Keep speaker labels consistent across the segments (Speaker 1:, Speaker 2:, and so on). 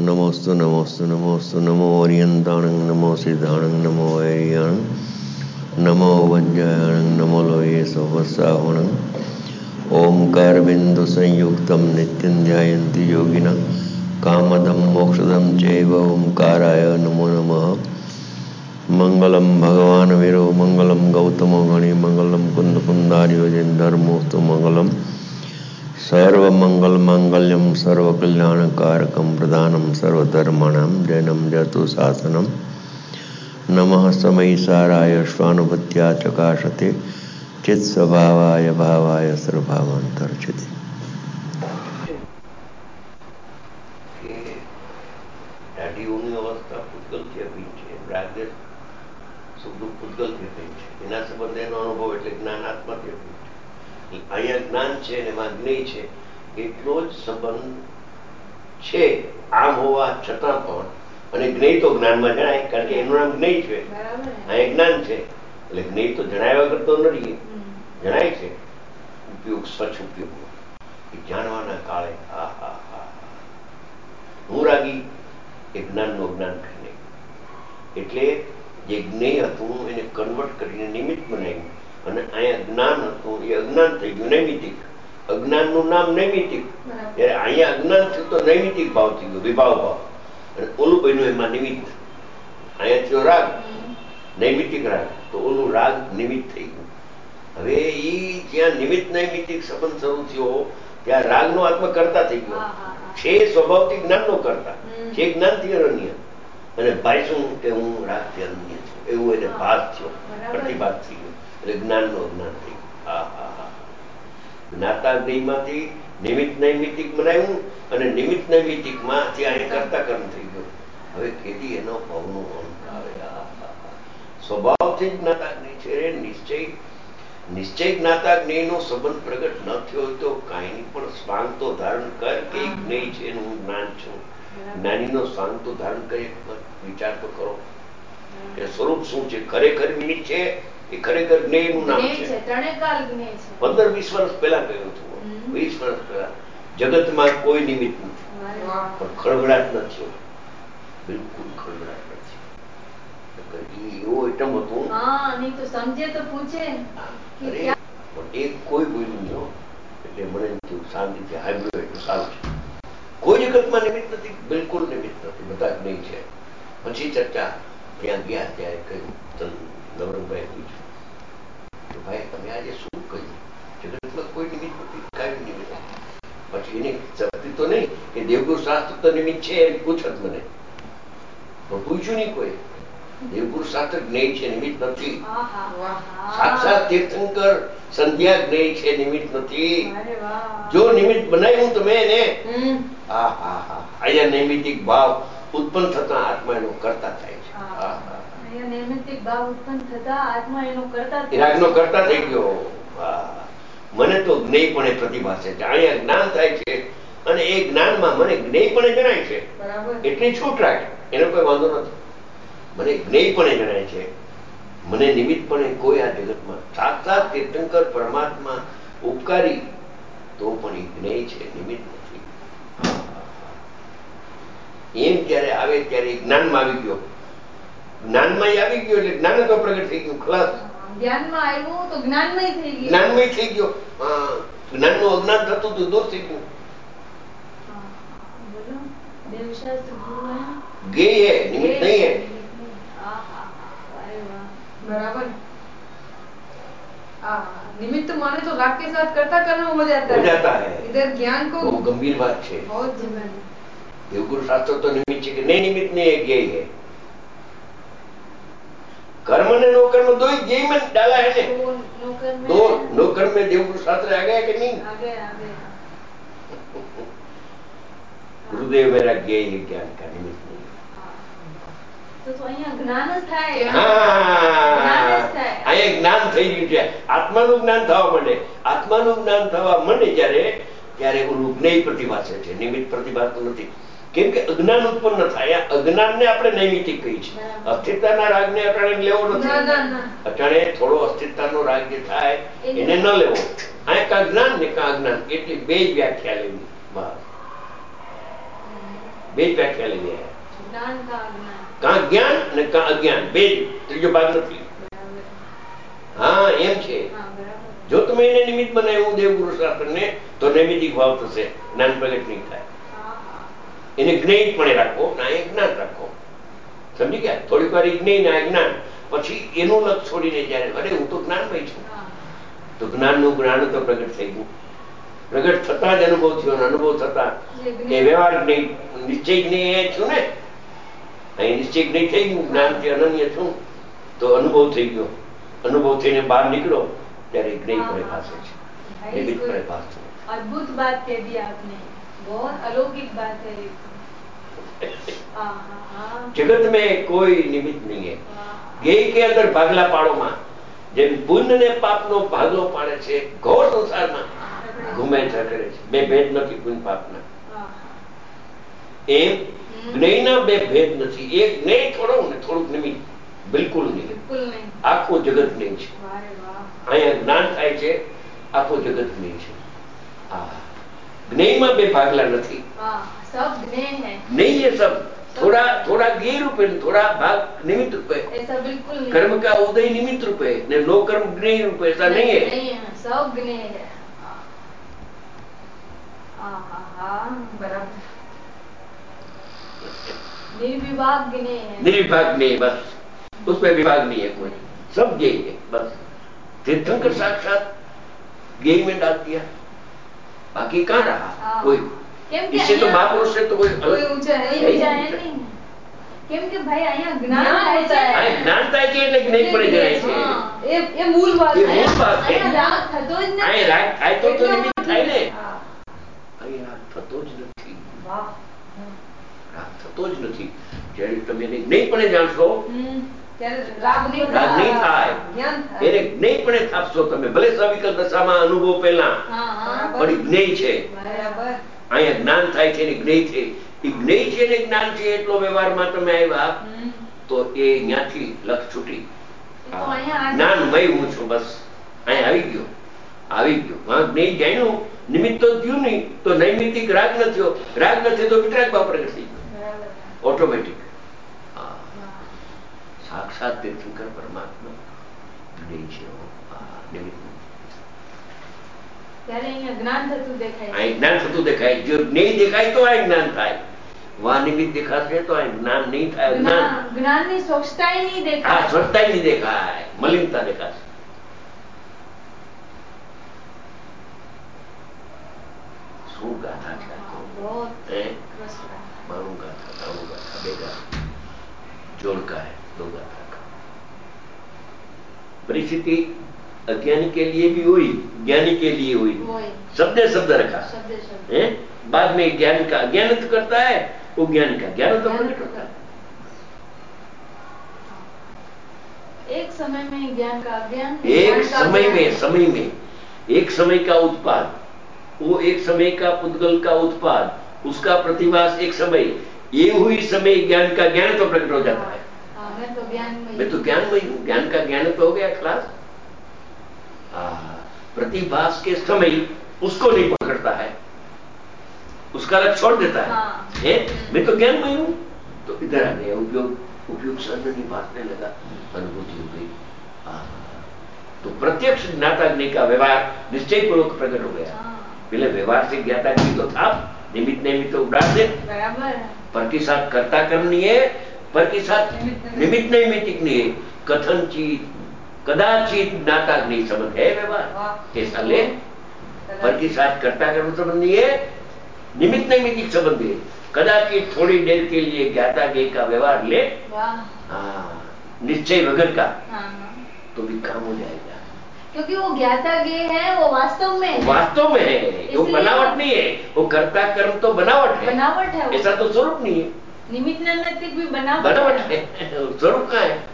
Speaker 1: नमोस्तु नमोस्तु नमोस्तु नमो ओरियंताणं नमो सिद्धाणं नमो वैरियाणं नमो वज्रायणं नमो लोये सोवसावणं ओंकार बिंदु संयुक्तं नित्यं ध्यायन्ति योगिनः कामदं मोक्षदं चैव ओंकाराय नमो नमः। मंगलम भगवान वीरो मंगलम गौतमो गणि मंगलम कुंद कुंदार्यो धर्मोस्तु मंगलम सर्वमंगल मांगल्यम सर्वकल्याणकारकम प्रदानम सर्वधर्माणां जैनम जतु शासनम नमः समयिसाराय स्वानुभूत्या चकाशते चित्स्वभावाय भावाय सर्वभावांतर्चिते।
Speaker 2: દાઢીઓની અવસ્થા પૂતગલથી અભિન્ન છે, રાગદેશ સુખ દુઃખ પૂતગલથી અભિન્ન છે, એના સંબંધે એનો અનુભવ એટલે જ્ઞાન આત્માથી અભિન્ન છે. અહીંયા જ્ઞાન છે અને એમાં જ્ઞેય છે એટલો જ સંબંધ છે આમ હોવા છતાં પણ. અને જ્ઞેય તો જ્ઞાનમાં જણાય કારણ કે એનું નામ જ્ઞેય છે, અહીંયા જ્ઞાન છે એટલે જ્ઞેય તો જણાવ્યા કરતો નથી, જણાય છે ઉપયોગ સ્વચ્છ ઉપયોગ જાણવાના કાળે હા હા હા હું રાગી એ જ્ઞાનનું અજ્ઞાન કરીને એટલે જે જ્ઞેય હતું એને કન્વર્ટ કરીને નિમિત્ત બનાવ્યું અને અહીંયા જ્ઞાન હતું એ અજ્ઞાન થઈ ગયું નૈમિતિક. અજ્ઞાનનું નામ નૈમિતિક, ત્યારે અહીંયા અજ્ઞાન થયું તો નૈમિતિક ભાવ થઈ ગયો, વિભાવ ભાવ, અને ઓલું બન્યું એમાં નિમિત્ત. અહીંયા થયો રાગ, નૈમિતિક રાગ, તો ઓલું રાગ નિમિત્ત થઈ ગયું. હવે એ જ્યાં નિમિત્ત નૈમિતિક સંબંધ શરૂ થયો ત્યાં રાગનો આત્મકર્તા થઈ ગયો છે, સ્વભાવથી જ્ઞાનનો કરતા છે, જ્ઞાનથી અનન્ય. અને ભાઈ શું કે હું રાગથી અનન્ય છું એવું એને ભાસ થયો, પ્રતિભાસ થઈ ગયો, એટલે જ્ઞાનનું અજ્ઞાન થઈ ગયું. હા હા હા જ્ઞાતા જ્ઞેયમાંથી નિમિત્ત નૈમિતિક બનાવ્યું અને નિમિત્ત નૈમિતિકમાંથી અહીં કરતા કર્મ થઈ ગયો. હવે કેદી એનો ભાવનો અંત આવે. સ્વભાવથી જ જ્ઞાતા જ્ઞેય છે. નિશ્ચય જ્ઞાતા જ્ઞેયનો સંબંધ પ્રગટ ન થયો હોય તો કાંઈની પણ સ્વાંગ તો ધારણ કર કે જ્ઞેય છે એનું હું જ્ઞાન છું. જ્ઞાનીનો સ્વાંગ તો ધારણ કરી વિચાર તો કરો કે સ્વરૂપ શું છે. ખરેખર નિમિત્ત છે એ ખરેખર જ્ઞેયનું નામ છે. 15-20 વર્ષ પહેલા કહ્યું હતું, 20 વર્ષ પહેલા જગતમાં કોઈ નિમિત્ત નથી પણ ખળભળાટ નથી, બિલકુલ ખળભળાટ નથી. એવો આઈટમ હતું એક કોઈ બોલ્યું નહીં એટલે મને શાંતિથી હાજર એટલું સારું છે. કોઈ જગતમાં નિમિત્ત નથી, બિલકુલ નિમિત્ત નથી, બધા જ નહીં છે. પછી ચર્ચા ત્યાં ગયા ત્યારે કહ્યું નવરંગભાઈ પૂછ્યું કે ભાઈ તમે આજે શું કહ્યું, જગતમાં કોઈ નિમિત્ત નથી, કાંઈ નિમિત્ત નથી. પછી એની શક્તિ તો નહીં કે દેવગુરુ શાસ્ત્ર તો નિમિત્ત છે એમ પૂછત મને, પણ પૂછ્યું નહીં કોઈ. દેવગુરુ શાસ્ત્ર જ્ઞેય છે, નિમિત્ત નથી. સાક્ષાત તીર્થંકર સંધ્યા જ્ઞેય છે, નિમિત્ત નથી. જો નિમિત્ત બનાવ્યું તમે એને અહીંયા નૈમિતિક ભાવ ઉત્પન્ન થતા આત્મા એનો કરતા થાય છે. રાગનો કરતા થઈ ગયો. મને તો જ્ઞેયપણે પ્રતિભાસે છે, અહીંયા જ્ઞાન થાય છે અને એ જ્ઞાનમાં મને જ્ઞેયપણે જણાય છે એટલી છૂટ રાખે, એનો કોઈ વાંધો નથી. મને જ્ઞેયપણે જણાય છે, મને નિમિત્તપણે કોઈ આ જગતમાં સાક્ષાત તીર્થંકર પરમાત્મા ઉપકારી તો પણ એ જ્ઞેય છે, નિમિત્ત નથી. એમ ત્યારે આવે ત્યારે જ્ઞાનમાં આવી ગયો, જ્ઞાનમાં આવી ગયો એટલે જ્ઞાન તો પ્રગટ થઈ ગયું. ખલાસ જ્ઞાનમાં આવ્યું તો જ્ઞાનમય થઈ ગયો. જ્ઞાનનું અજ્ઞાન થતું હતું દૂર થઈ ગયું. ज्ञेय है, निमित्त नहीं है.
Speaker 3: बराबर. निमित्त माने तो राग के साथ करता कर्म हो जाता है. इधर ज्ञान को
Speaker 2: वो गंभीर बात है.
Speaker 3: बहुत गंभीर.
Speaker 2: देवगुरु शास्त्र तो निमित्त है कि नहीं, निमित्त नहीं है, ज्ञेय है. कर्म ने नो कर्म दो ही ज्ञेय में डाला है ने. दो नो कर्म में देवगुरु शास्त्र आ गया कि नहीं?
Speaker 3: आ गया.
Speaker 2: गुरुदेव मेरा ज्ञेय है, ज्ञान का निमित्त नहीं.
Speaker 3: તો અહીંયા જ્ઞાન જ થાય.
Speaker 2: અહીંયા જ્ઞાન થઈ ગયું છે, આત્માનું જ્ઞાન થવા માંડે. આત્માનું જ્ઞાન થવા માંડે ત્યારે ઓલું જ્ઞેય પ્રતિભાસે છે, નિમિત્ત પ્રતિભાતું નથી. કેમ કે અજ્ઞાન ઉત્પન્ન થાય. અજ્ઞાનને આપણે નૈમિતિક કહી છે. અસ્થિરતાના રાગને અટાણે લેવો નથી. અટાણે થોડો અસ્થિરતાનો રાગ જે થાય એને ન લેવો. અહીંયા કા જ્ઞાન ને કા અજ્ઞાન, એટલી બે જ વ્યાખ્યા લેવી. બે જ વ્યાખ્યા લઈ ગયા.
Speaker 3: જ્ઞાન કા અજ્ઞાન,
Speaker 2: કાં જ્ઞાન અને કાં અજ્ઞાન, બે જ, ત્રીજો ભાગ નથી. હા એમ છે. જો તમે એને નિમિત્ત બનાવ્યું દેવગુરુ શાસ્ત્રને તો નૈમિતિક ભાવ થશે, જ્ઞાન પ્રગટ નહીં થાય. એને જ્ઞેયપણે રાખો, ના એ જ્ઞાન રાખો. સમજી ગયા? થોડીક વાર જ્ઞેય ના જ્ઞાન, પછી એનું લક્ષ છોડીને જયારે અરે હું તો જ્ઞાનમય છું, તો જ્ઞાનનું જ્ઞાન તો પ્રગટ થઈ ગયું. પ્રગટ થતા જ અનુભવ થયો, અનુભવ થતા એ વ્યવહાર જ્ઞેય, નિશ્ચય જ્ઞેય છું ને, અહીં નિશ્ચય જ્ઞેય થઈ ગયું, જ્ઞાનથી અનન્ય છું તો અનુભવ થઈ ગયો. અનુભવ થઈને બહાર નીકળો ત્યારે જ્ઞેય પ્રકાશ છે, નિમિત્ત પ્રકાશ છે.
Speaker 3: अद्भुत बात कह दी आपने, बहुत अलौकिक बात है।
Speaker 2: जगत में कोई निमित्त नहीं है. गेय के अंदर भागला पाड़ो में જેમ પુણ્ય ને પાપ નો ભાગલો પાડે છે, ઘોર સંસારમાં ઘૂમે છે કરે છે, બે ભેદ નથી પુણ્ય પાપના. એમ જ્ઞેયના બે ભેદ નથી. એક જ્ઞેય થોડો ને થોડુંક નિમિત્ત, બિલકુલ નહીં. આખું જગત જ્ઞેય છે. અહીંયા જ્ઞાન થાય છે, આખું જગત જ્ઞેય છે. જ્ઞેયમાં બે ભાગલા નથી. नहीं ये सब थोड़ा थोड़ा गेय रूपे, थोड़ा भाग निमित्त रूपे,
Speaker 3: ऐसा बिल्कुल नहीं.
Speaker 2: कर्म का उदय निमित्त रूपे, ने नो कर्म ज्ञेय रूपे, ऐसा नहीं है.
Speaker 3: सब ज्ञेय है. बराबर. निर्विभाग ज्ञेय है.
Speaker 2: निर्विभाग ज्ञेय, बस उसमें विभाग नहीं है कोई, सब ज्ञेय है बस. तीर्थंकर साक्षात ज्ञेय में डाल दिया, बाकी कहाँ रहा कोई. इससे तो महापुरुष से तो कोई अलग
Speaker 3: ऊंचा है नहीं. કેમ કે ભાઈ અહીંયા જ્ઞાન થાય છે,
Speaker 2: જ્ઞાન થાય છે એટલે જ્ઞેય પડી જાય છે.
Speaker 3: એ મૂળ વાત છે.
Speaker 2: અહીંયા
Speaker 3: રાગ થતો જ નથી.
Speaker 2: અહીંયા રાગ થાય તો નિમિત્ત થાય ને. અહીંયા રાગ થતો જ નથી.
Speaker 3: વાહ,
Speaker 2: રાગ થતો જ નથી. જ્યારે તમે એને જ્ઞેયપણે જાણશો
Speaker 3: ત્યારે રાગ નહીં
Speaker 2: થાય. એને જ્ઞેયપણે થાપશો તમે, ભલે સવિકલ્પ દશામાં અનુભવ પહેલા પણ જ્ઞેય છે.
Speaker 3: બરાબર.
Speaker 2: અહીંયા જ્ઞાન થાય છે ને જ્ઞેય છે. એ જ્ઞેય છે ને જ્ઞાન છે એટલો વ્યવહારમાં તમે આવ્યા તો એ ત્યાંથી લક્ષ છૂટી. જ્ઞાનમય હું છું, બસ અહીંયા આવી ગયો. હા જ્ઞેય જાણ્યું, નિમિત્ત તો થયું નહીં તો નૈમિતિક રાગ ન થયો. રાગ નથી તો વિતરાગ ભાવ પ્રગટ થઈ ગયો ઓટોમેટિક. સાક્ષાત તીર્થંકર પરમાત્મા જ્ઞેય છે, નિમિત્ત.
Speaker 3: જ્ઞાન થતું
Speaker 2: દેખાય. જો જ્ઞેય દેખાય તો આ જ્ઞાન થાય. વહાં નિમિત્ત દેખાશે તો આ જ્ઞાન નહીં થાય.
Speaker 3: જ્ઞાનની સ્વચ્છતા નહીં દેખાય.
Speaker 2: હા, સ્વચ્છતા નહીં દેખાય, મલિનતા દેખાશે. શું ગાથા છે મારું ગાથા, તારું ગાથા, બે ગાથા जोड़का है, दो गाथा का. परिस्थिति अज्ञानी के लिए भी हुई, ज्ञानी के लिए हुई. शब्द शब्द रखा है. बाद में ज्ञान का अज्ञान तो करता है, वो ज्ञान का ज्ञान तो प्रकट होता है.
Speaker 3: एक समय में ज्ञान का अज्ञान,
Speaker 2: एक समय का उत्पाद, वो एक समय का पुद्गल का उत्पाद, उसका प्रतिभास एक समय, ये हुई समय ज्ञान का ज्ञान तो प्रकट हो जाता है. मैं तो ज्ञानमय हूँ, ज्ञान का ज्ञान तो हो गया खलास. प्रतिभास के समय उसको नहीं पकड़ता है, उसका लक्ष्य छोड़ देता है. मैं तो ज्ञानमय हूँ, तो इधर आ गया उपयोग शब्द निभाने लगा, अनुभूति हो गई. तो प्रत्यक्ष ज्ञाताग्नि का व्यवहार निश्चय पूर्वक प्रकट हो गया. पहले व्यवहार से ज्ञाताग्नि तो था, निमित्त तो उड़ा दे.
Speaker 3: बराबर.
Speaker 2: पर के साथ कर्ता कर्म नहीं है, पर के साथ निमित्त नैमित्तिक नहीं है. कथनचित कदाचित ज्ञाताग्नि संबंध है व्यवहार, ऐसा ले. पर के साथ कर्ता कर्म संबंध नहीं है, निमित्त नैमित्तिक संबंध है. कदाचित थोड़ी देर के लिए ज्ञाताग्नि का व्यवहार ले, निश्चय वगैरह का, तो भी काम हो जाएगा.
Speaker 3: क्योंकि वो ज्ञाता ज्ञेय है, वो वास्तव में है.
Speaker 2: वो बनावट नहीं है. वो कर्ता कर्म तो बनावट है, ऐसा तो स्वरूप नहीं है.
Speaker 3: निमित्त नैमित्तिक भी बनावट
Speaker 2: है, स्वरूप का है.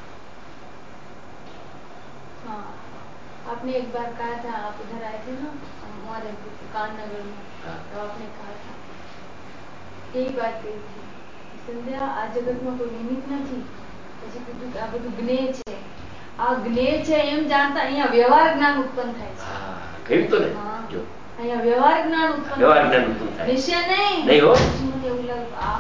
Speaker 3: हाँ, आपने एक बार कहा था, आप इधर आए थे ना हमारे काननगर में, तो आपने कहा था यही बात कही थी, संध्या आ जगत में कोई निमित्त नहीं, પછી કીધું કે આ બધું જ્ઞેય છે. આ જ્ઞેય છે એમ જાણતા અહીંયા વ્યવહાર જ્ઞાન ઉત્પન્ન થાય છે.
Speaker 2: કહ્યું તો ને, જો
Speaker 3: અહીંયા વ્યવહાર જ્ઞાન ઉત્પન્ન થાય, નિશ્ચય નહીં.
Speaker 2: નહીં હો.
Speaker 3: મને એવું લાગ્યું આ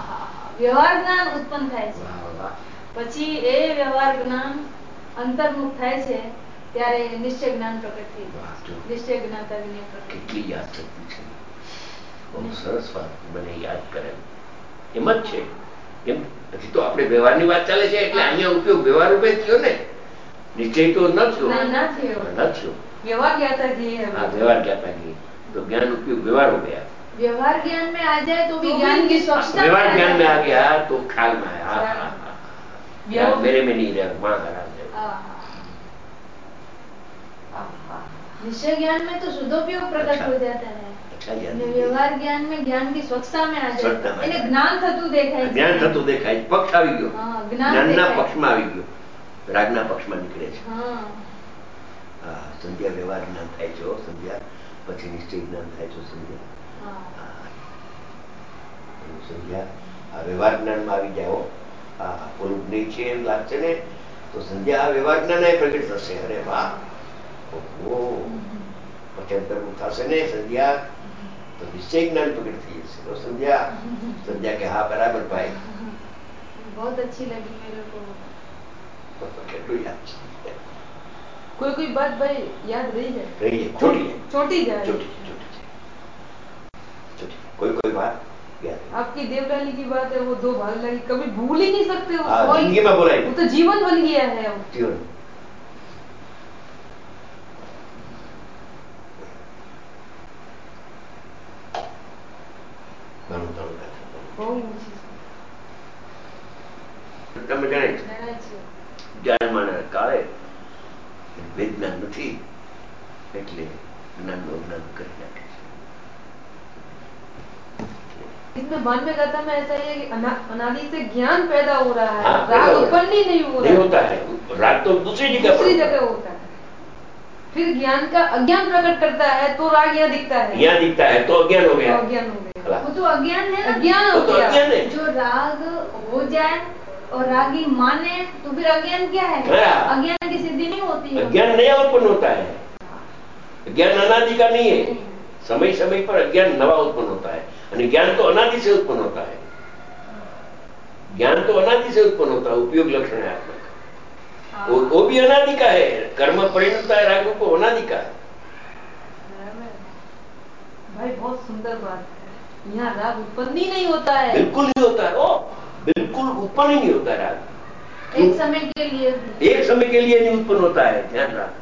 Speaker 3: વ્યવહાર જ્ઞાન ઉત્પન્ન થાય છે.
Speaker 2: વાહ વાહ.
Speaker 3: પછી એ વ્યવહાર જ્ઞાન અંતર્મુખ થાય છે ત્યારે નિશ્ચય જ્ઞાન પ્રગટ થઈ જાય છે. નિશ્ચય જ્ઞાતા વિનય પ્રગટ.
Speaker 2: કેટલી યાદ શક્તિ છે, બહુ સરસ વાત મને યાદ કરે એમ જ છે. એમ હજી તો આપણે વ્યવહારની વાત ચાલે છે એટલે અહીંયા ઉપયોગ વ્યવહાર રૂપે થયો ને, નિશ્ચય તો ન થયો.
Speaker 3: व्यवहार ज्ञाता जी है.
Speaker 2: हाँ, व्यवहार ज्ञाता जी तो ज्ञान उपयोग व्यवहार हो गया.
Speaker 3: व्यवहार ज्ञान में आ जाए तो भी ज्ञान की स्वच्छता.
Speaker 2: व्यवहार ज्ञान में आ गया तो ख्याल में आया. हाँ, मेरे में नहीं रहा, वहां हरा जाए.
Speaker 3: निश्चय ज्ञान में तो शुद्धोपयोग प्रकट हो जाता है. व्यवहार ज्ञान में ज्ञान की स्वच्छता में आ जाए એટલે જ્ઞાન થતું દેખાય.
Speaker 2: જ્ઞાન થતું દેખાય, પક્ષ આવી ગયો. જ્ઞાનના પક્ષમાં આવી ગયો, રાગના પક્ષમાં નીકળે છે. હા, સંધ્યા વ્યવહાર જ્ઞાન થાય છે. સંધ્યા પછી નિશ્ચય જ્ઞાન થાય છે. સંધ્યા આ વ્યવહાર જ્ઞાનમાં આવી જાઓ. હા, ઓલું નહીં છે એમ લાગશે ને તો સંધ્યા આ વ્યવહાર જ્ઞાન પ્રગટ થશે. અરે વાહ, ઓહો, પચંતરમુખ થશે ને સંધ્યા તો નિશ્ચય જ્ઞાન પ્રગટ થઈ જશે. તો संध्या के हाँ बराबर भाई,
Speaker 3: बहुत अच्छी लगी मेरे को.
Speaker 2: કેટલું યાદ છે.
Speaker 3: कोई बात भाई याद रही है. छोटी जाए.
Speaker 2: कोई बात याद.
Speaker 3: आपकी देवलाली की बात है, वो 2 भाग लगी, कभी भूल ही नहीं सकते उसको.
Speaker 2: जिंदगी में बोला
Speaker 3: वो तो जीवन बन गया है.
Speaker 2: जीवन તમે જણાય છે જ્ઞાન માના કાળે વેદના નથી એટલે જ્ઞાનનું અજ્ઞાન કરી નાખે છે.
Speaker 3: इसमें बाद में गाथा में ऐसा है कि अनादि से ज्ञान पैदा हो रहा है. राग उत्पन्न ही नहीं
Speaker 2: होता है. राग तो दूसरी जगह
Speaker 3: होता है. फिर ज्ञान का अज्ञान प्रकट करता है तो राग यहाँ दिखता
Speaker 2: है तो अज्ञान हो गया.
Speaker 3: वो तो अज्ञान है. अज्ञान हो गया. जो राग हो जाए और रागी माने तो फिर अज्ञान क्या है? अज्ञान की सिद्धि नहीं होती है.
Speaker 2: अज्ञान नया उत्पन्न होता है. अज्ञान अनादि का नहीं है. समय समय पर अज्ञान नवा उत्पन्न होता है और ज्ञान तो अनादि से उत्पन्न होता है. ज्ञान तो अनादि से उत्पन्न होता है. उपयोग लक्षण है आत्मा का. वो भी अनादि का है. कर्म परिणत है राग को अनादि का है.
Speaker 3: भाई बहुत सुंदर बात है. यहाँ राग उत्पन्न ही नहीं होता है.
Speaker 2: बिल्कुल नहीं होता है. बिल्कुल उत्पन्न ही नहीं होता राग.
Speaker 3: एक समय के लिए
Speaker 2: नहीं उत्पन्न होता है. ध्यान राख.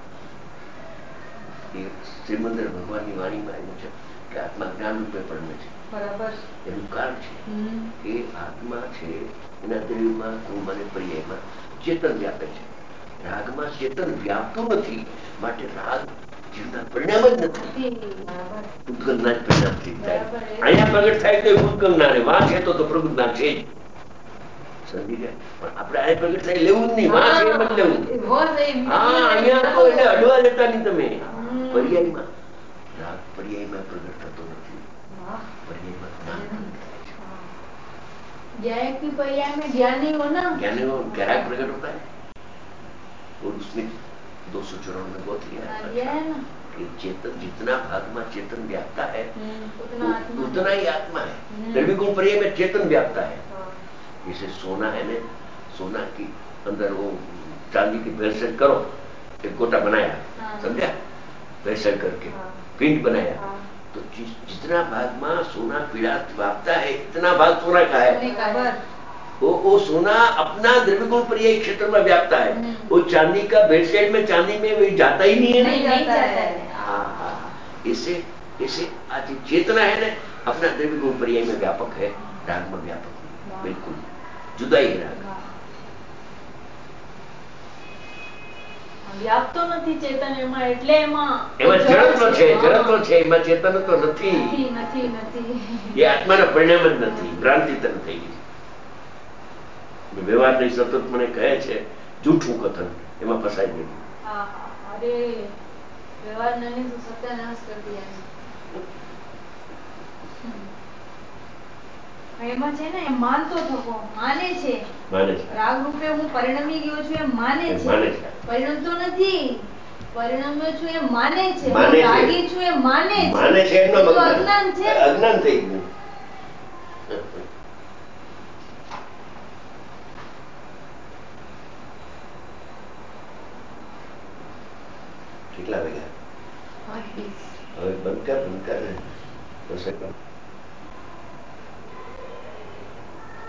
Speaker 2: श्रीमंदिर भगवान की वाणी में આવ્યું છે કે આત્મા જ્ઞાન રૂપે પડે છે.
Speaker 3: બરાબર.
Speaker 2: એનું કારણ છે કે આત્મા છે એના દ્રવ્યમાં ગુણમાં પર્યાયમાં ચેતન વ્યાપે છે. રાગમાં ચેતન વ્યાપતું નથી માટે રાગ જીવના પરિણામ જ નથી. ઉદ્ગલના જ પરિણામથી થાય. અહીંયા પ્રગટ થાય તો ઉદ્ગલના રે. વાં છે તો પ્રગટના છે જ. સમજી ગયા. પણ આપણે આ પ્રગટ થાય લેવું જ નહીં. વાં છે એમ જ લેવું. હા, અહીંયા તો એટલે અડવા જતા નહીં તમે. પર્યાયમાં રાગ પર્યાયમાં પ્રગટ થતો નથી. પર્યાયમાં જ્ઞાન પ્રગટ થાય છે.
Speaker 3: ज्ञान की पर्याय में ज्ञानी हो ना.
Speaker 2: ज्ञानी हो क्या राग प्रकट होता है. और उसमें 294 में बहुत लिया है कि चेतन जितना भाग में चेतन व्यापता है उतना ही आत्मा है. द्रव्य गुण पर्याय में चेतन व्यापता है. जैसे सोना है ना, सोना की अंदर वो चांदी की भेलसेल करो, एक गोटा बनाया, समझा, भेलसेल करके पिंड बनाया, तो जितना भाग में सोना पीड़ा व्यापता है इतना भाग सोना का है. वो सोना अपना द्रव्य गुण पर्याय क्षेत्र में व्यापता है. वो चांदी का भेलसेल में चांदी में वही जाता ही नहीं है.
Speaker 3: नहीं जाता है.
Speaker 2: हाँ, इसे आज चेतना है ना अपना द्रव्य गुण पर्याय में व्यापक है. राग में व्यापक नहीं. बिल्कुल जुदा ही राग.
Speaker 3: વ્યાપતો નથી ચેતન એમાં. એટલે એમાં
Speaker 2: જડત્વ છે. એમાં ચેતન તો નથી. એ આત્માના પરિણામ જ નથી. ભ્રાંતિ તન થઈ ગઈ. વ્યવહાર નહીં સતત મને કહે છે જૂઠું કથન, એમાં ફસાઈ ગયું.
Speaker 3: અરે વ્યવહાર નહીં તો સત્યાનાશ કરી દિયા. એમાં છે ને માનતો થકો માને છે. રાગ રૂપે હું પરિણમી ગયો છું એમ માને છે. પરિણમતો નથી. પરિણમ્યો છું એમ માને છે. રાગી છું એમ માને છે.
Speaker 2: અજ્ઞાન થઈ ગયું. કેટલા વાગ્યા?
Speaker 3: 8:20.
Speaker 2: હવે બંધ કર ને. 10 સેકન્ડ.